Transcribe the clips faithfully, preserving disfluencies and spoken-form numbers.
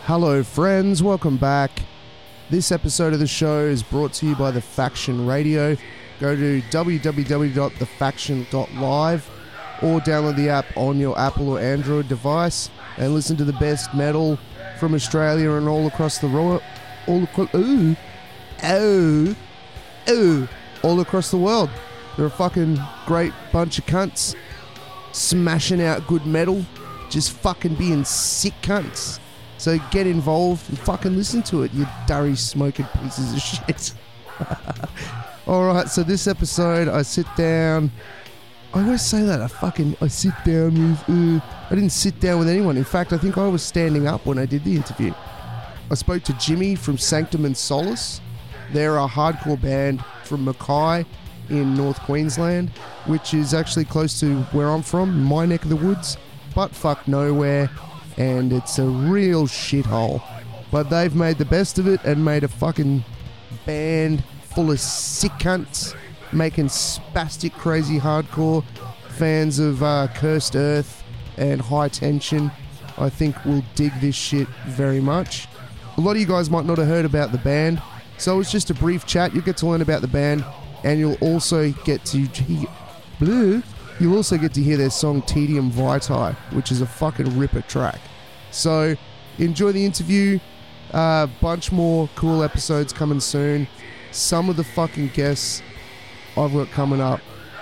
Hello friends, welcome back. This episode of the show is brought to you by The Faction Radio. Go to w w w dot the faction dot live or download the app on your Apple or Android device and listen to the best metal from Australia and all across the world. All across, ooh, oh, oh, all across the world. They're a fucking great bunch of cunts smashing out good metal, just fucking being sick cunts. So get involved and fucking listen to it, you durry smoking pieces of shit. Alright, so this episode I sit down. I always say that, I fucking, I sit down with, uh, I didn't sit down with anyone. In fact, I think I was standing up when I did the interview. I spoke to Jimmy from Sanctum and Solace. They're a hardcore band from Mackay in North Queensland, which is actually close to where I'm from, my neck of the woods, but fuck nowhere. And it's a real shithole. But they've made the best of it and made a fucking band full of sick cunts making spastic crazy hardcore. Fans of uh, Cursed Earth and High Tension, I think, will dig this shit very much. A lot of you guys might not have heard about the band, so it's just a brief chat. You'll get to learn about the band, and you'll also get to blue. You'll also get to hear their song Tedium Vitae, which is a fucking ripper track. So, enjoy the interview. A uh, bunch more cool episodes coming soon. Some of the fucking guests I've got coming up.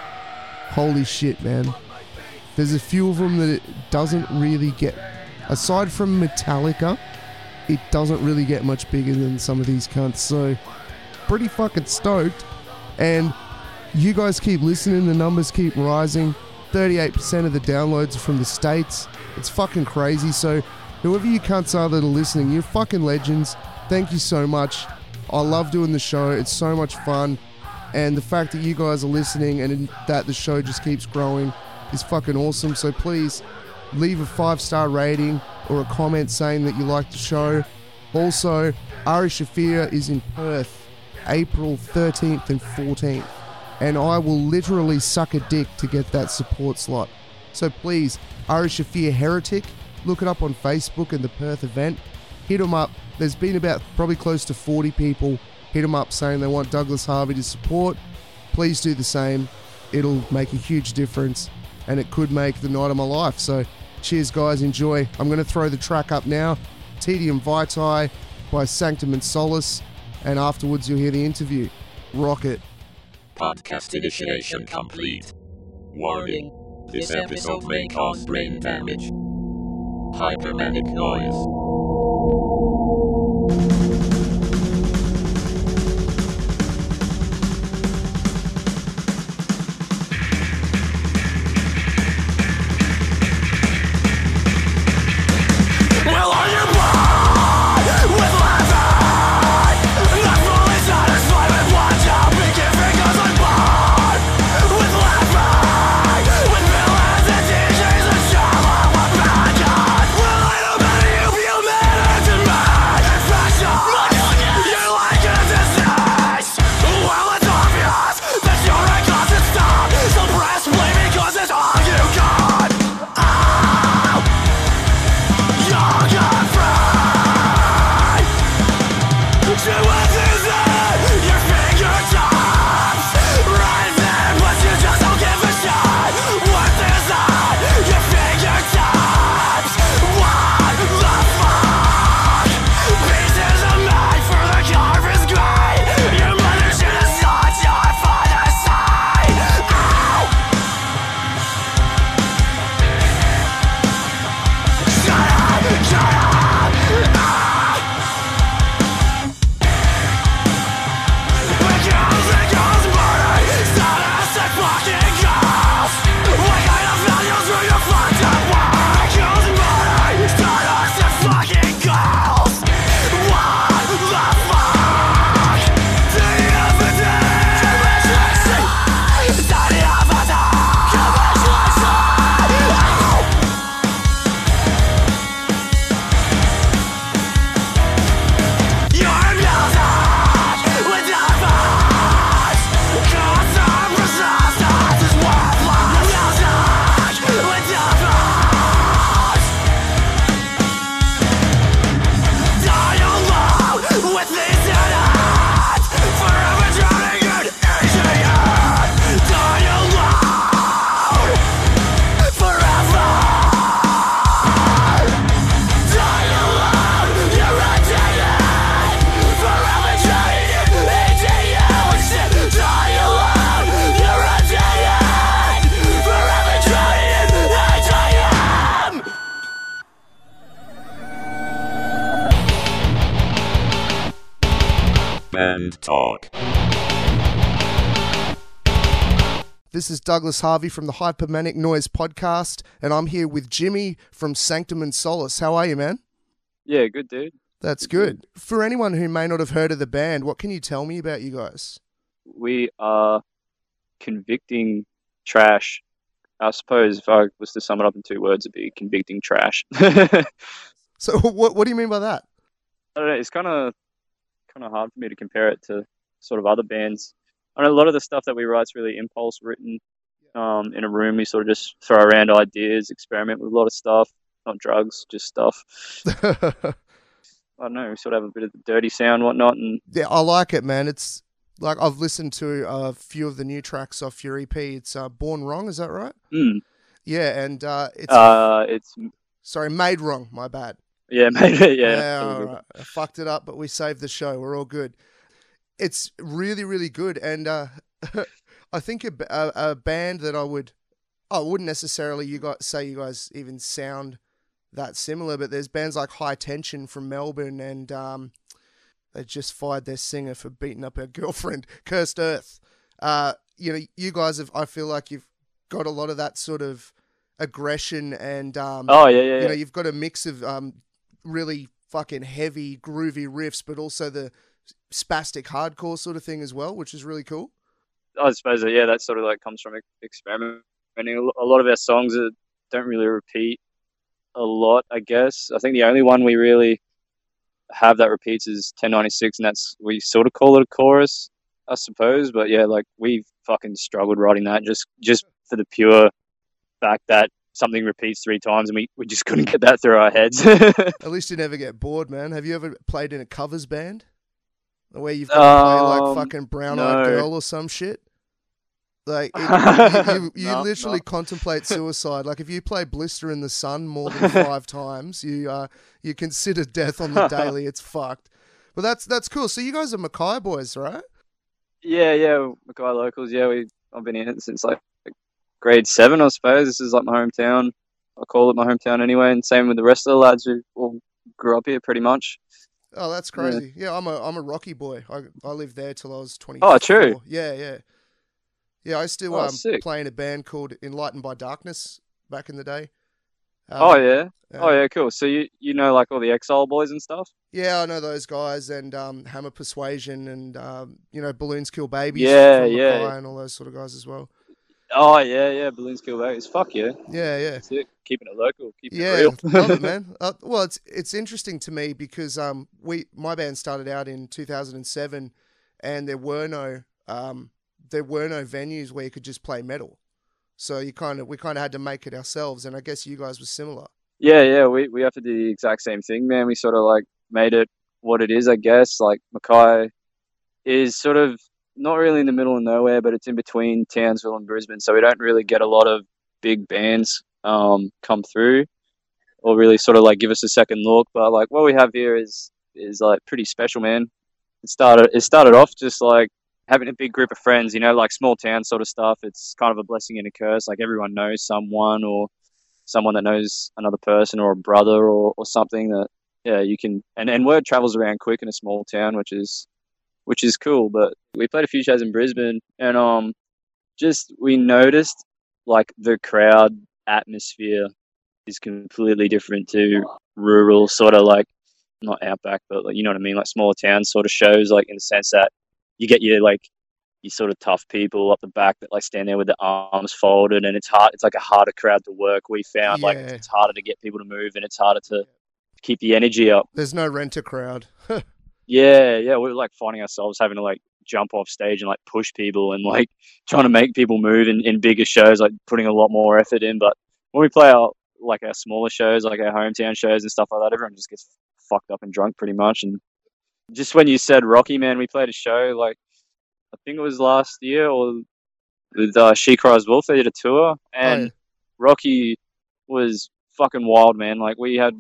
Holy shit, man. There's a few of them that it doesn't really get... Aside from Metallica, it doesn't really get much bigger than some of these cunts. So, pretty fucking stoked. And... you guys keep listening, the numbers keep rising. thirty-eight percent of the downloads are from the States. It's fucking crazy. So whoever you cunts are that are listening, you're fucking legends. Thank you so much. I love doing the show. It's so much fun. And the fact that you guys are listening and that the show just keeps growing is fucking awesome. So please leave a five-star rating or a comment saying that you like the show. Also, Ari Shaffir is in Perth, April thirteenth and fourteenth. And I will literally suck a dick to get that support slot. So please, Ari Shaffir Heretic, look it up on Facebook and the Perth event. Hit them up. There's been about probably close to forty people hit them up saying they want Douglas Harvey to support. Please do the same. It'll make a huge difference and it could make the night of my life. So cheers guys, enjoy. I'm going to throw the track up now. Tedium Vitae by Sanctum and Solace. And afterwards you'll hear the interview. Rock it. Podcast initiation complete. Warning. This episode may cause brain damage. Hypermanic noise. Feel better tonight. Band Talk. This is Douglas Harvey from the Hypermanic Noise podcast, and I'm here with Jimmy from Sanctum and Solace. How are you, man? Yeah, good, dude. That's good. For anyone who may not have heard of the band, what can you tell me about you guys? We are convicting trash. I suppose if I was to sum it up in two words, it'd be convicting trash. I So what what do you mean by that? don't know, it's kind of kind of hard for me to compare it to sort of other bands. I know a lot of the stuff that we write is really impulse written. Um, in a room, we sort of just throw around ideas, experiment with a lot of stuff. Not drugs, just stuff. I don't know, we sort of have a bit of the dirty sound, whatnot, and Yeah, I like it, man. It's like I've listened to a few of the new tracks off your E P. It's uh, Born Wrong, is that right? mm, Yeah, and uh, it's uh, it's sorry, Made Wrong. My bad. yeah, maybe yeah. Yeah, all all good. right. I fucked it up, but we saved the show. We're all good. It's really, really good, and uh, I think a, b- a- a band that I would, I wouldn't necessarily you guys say you guys even sound that similar, but there's bands like High Tension from Melbourne, and um, they just fired their singer for beating up her girlfriend, Cursed Earth. Uh, you know, you guys have. I feel like you've got a lot of that sort of aggression, and um, Oh yeah, yeah, you yeah. know, you've got a mix of um, really fucking heavy, groovy riffs, but also the spastic hardcore sort of thing as well, which is really cool. I suppose that, yeah, that sort of like comes from ex- experimenting. A lot of our songs are, don't really repeat a lot, I guess. I think the only one we really have that repeats is ten ninety-six, and that's, we sort of call it a chorus, I suppose. But yeah, like we fucking struggled writing that just just for the pure fact that something repeats three times and we, we just couldn't get that through our heads. At least you never get bored, man. Have you ever played in a covers band? Where you've got to play like Um, fucking Brown Eyed no. Girl or some shit? Like, it, you, you, you No, literally no. contemplate suicide. Like, if you play Blister in the Sun more than five times, you uh, you consider death on the daily. It's fucked. But that's that's cool. So you guys are Mackay boys, right? Yeah, yeah, Mackay locals. Yeah, we I've been in it since like grade seven, I suppose. This is like my hometown. I call it my hometown anyway, and same with the rest of the lads who all grew up here, pretty much. Oh, that's crazy. Yeah, I'm a I'm a Rocky boy. I I lived there till I was twenty. Oh, true. Yeah, yeah, yeah. I still Oh, um sick. play in a band called Enlightened by Darkness back in the day. Um, Oh yeah, oh um, yeah, cool. So you you know like all the Exile boys and stuff. Yeah, I know those guys, and um, Hammer Persuasion, and um, you know, Balloons Kill Babies. Yeah, from yeah. Mackay and all those sort of guys as well. Oh yeah, yeah, Balloons Kill Babies. Fuck yeah, Yeah, yeah. sick. Keeping it local, keeping Yeah, it real. love it, man. Uh, well, it's it's interesting to me because um we my band started out in two thousand seven, and there were no um there were no venues where you could just play metal, so you kind of we kind of had to make it ourselves, and I guess you guys were similar. Yeah, yeah, we we have to do the exact same thing, man. We sort of like made it what it is, I guess. Like Mackay is sort of not really in the middle of nowhere, but it's in between Townsville and Brisbane, so we don't really get a lot of big bands um come through or really sort of like give us a second look. But like what we have here is is like pretty special, man. It started it started off just like having a big group of friends, you know, like small town sort of stuff. It's kind of a blessing and a curse. Like everyone knows someone or someone that knows another person or a brother or, or something that yeah you can and, and word travels around quick in a small town, which is which is cool. But we played a few shows in Brisbane, and um just we noticed like the crowd atmosphere is completely different to rural sort of like not outback, but like you know what I mean, like smaller town sort of shows, like in the sense that you get your like you sort of tough people up the back that like stand there with their arms folded, and it's hard. It's like a harder crowd to work. We found like Yeah. it's harder to get people to move, and it's harder to keep the energy up. There's no renter crowd. Yeah, yeah, we were like finding ourselves having to like jump off stage and like push people and like trying to make people move in, in bigger shows, like putting a lot more effort in. But when we play our like our smaller shows, like our hometown shows and stuff like that, everyone just gets fucked up and drunk pretty much. And just when you said Rocky, man, we played a show like I think it was last year or with uh, She Cries Wolf. They did a tour, and Oh, yeah. Rocky was fucking wild, man. Like we had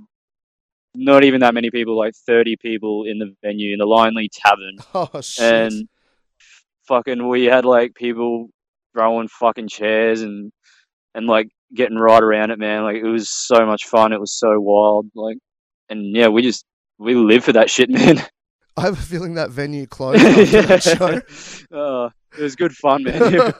not even that many people, like thirty people in the venue in the Linley Tavern, Oh shit. and fucking we had like people throwing fucking chairs and and like getting right around it, man. Like it was so much fun. It was so wild. Like, and yeah, we just we live for that shit, man. I have a feeling that venue closed after that show. Oh, it was good fun, man.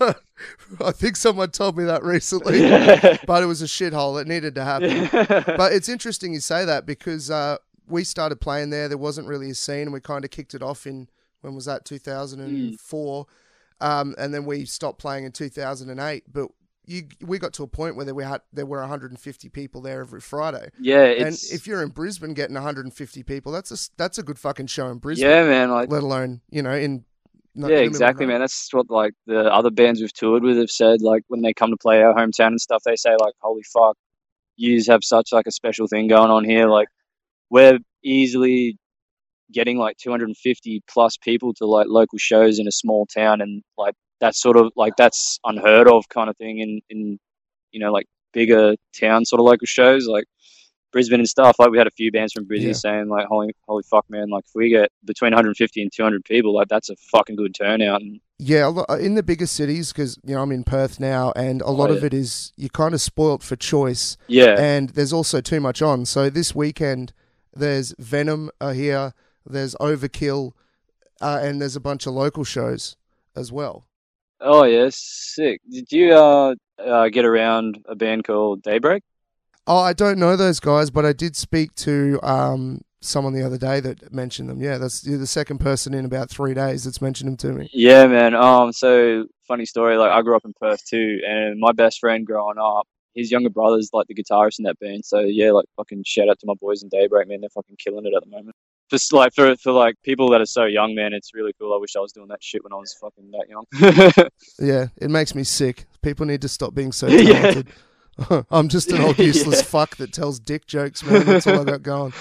I think someone told me that recently, but it was a shithole. It needed to happen. But it's interesting you say that because uh, we started playing there. There wasn't really a scene, and we kind of kicked it off in, when was that, two thousand four? Mm. Um, and then we stopped playing in two thousand eight. But you, we got to a point where there, we had, there were one hundred fifty people there every Friday. Yeah, it's... And if you're in Brisbane getting one hundred fifty people, that's a, that's a good fucking show in Brisbane. Yeah, man. Like, let alone, you know, in... Not yeah, exactly, man. That's what like the other bands we've toured with have said. Like when they come to play our hometown and stuff, they say like, "Holy fuck, you have such like a special thing going on here." Like we're easily getting like two hundred fifty plus people to like local shows in a small town, and like that's sort of like that's unheard of kind of thing in in you know like bigger town sort of local shows like Brisbane and stuff. Like we had a few bands from Brisbane yeah. saying like, holy, holy fuck, man, like if we get between one hundred fifty and two hundred people, like that's a fucking good turnout. And yeah, in the bigger cities, because, you know, I'm in Perth now, and a lot oh, yeah. of it is you're kind of spoilt for choice. Yeah. And there's also too much on. So this weekend, there's Venom uh, here, there's Overkill, uh, and there's a bunch of local shows as well. Oh, yeah, sick. Did you uh, uh, get around a band called Daybreak? Oh, I don't know those guys, but I did speak to um, someone the other day that mentioned them. Yeah, that's you're the second person in about three days that's mentioned them to me. Yeah, man. Um, so funny story. Like I grew up in Perth too, and my best friend growing up, his younger brother's like the guitarist in that band. So yeah, like fucking shout out to my boys in Daybreak, man. They're fucking killing it at the moment. Just like for for like people that are so young, man, it's really cool. I wish I was doing that shit when I was fucking that young. Yeah, it makes me sick. People need to stop being so talented. Yeah. I'm just an old useless yeah. fuck that tells dick jokes, man. That's all I got going.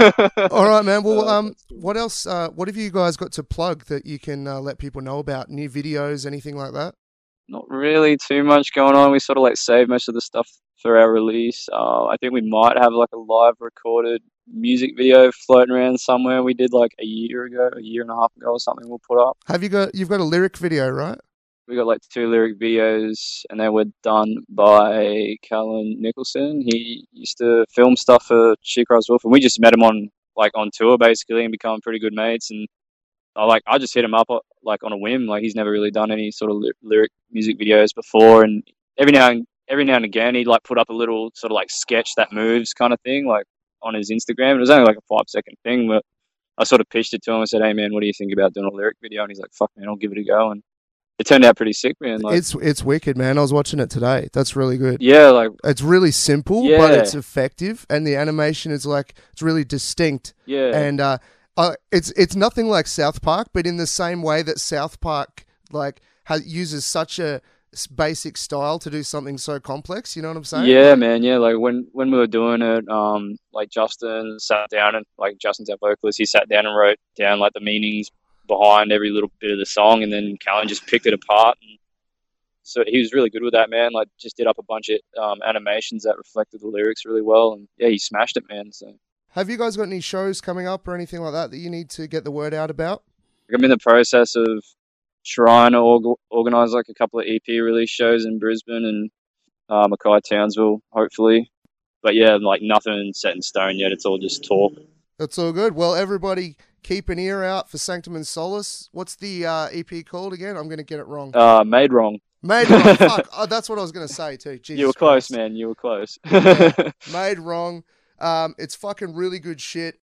All right, man. Well, um, what else? Uh, what have you guys got to plug that you can uh, let people know about? New videos, anything like that? Not really too much going on. We sort of like save most of the stuff for our release. Uh, I think we might have like a live recorded music video floating around somewhere. We did like a year ago, a year and a half ago or something. We'll put up. Have you got? You've got a lyric video, right? We got like two lyric videos, and they were done by Callan Nicholson. He used to film stuff for She Cries Wolf, and we just met him on like on tour basically, and become pretty good mates. And I like I just hit him up like on a whim. Like he's never really done any sort of ly- lyric music videos before, and every now and every now and again he'd like put up a little sort of like sketch that moves kind of thing, like on his Instagram. It was only like a five second thing, but I sort of pitched it to him and said, "Hey man, what do you think about doing a lyric video?" And he's like, "Fuck man, I'll give it a go." And it turned out pretty sick, man. Like, it's it's wicked, man. I was watching it today. That's really good. Yeah, like it's really simple, yeah. but it's effective, and the animation is like it's really distinct. Yeah, and uh, uh, it's it's nothing like South Park, but in the same way that South Park like has, uses such a basic style to do something so complex. You know what I'm saying? Yeah, man. Yeah, like when when we were doing it, um, like Justin sat down and like Justin's our vocalist. He sat down and wrote down like the meanings behind every little bit of the song, and then Callan just picked it apart, and so he was really good with that, man. Like just did up a bunch of um, animations that reflected the lyrics really well, and yeah, he smashed it, man. So have you guys got any shows coming up or anything like that that you need to get the word out about? I'm in the process of trying to org- organize like a couple of E P release shows in Brisbane and uh, Mackay, Townsville, hopefully, but yeah, like nothing set in stone yet. It's all just talk. That's all good. Well, everybody, keep an ear out for Sanctum and Solace. What's the uh, E P called again? I'm going to get it wrong. Uh, Made Wrong. Made Wrong. Fuck. Oh, that's what I was going to say too. Jesus you were Christ. close, man. You were close. Yeah. Made Wrong. Um, it's fucking really good shit.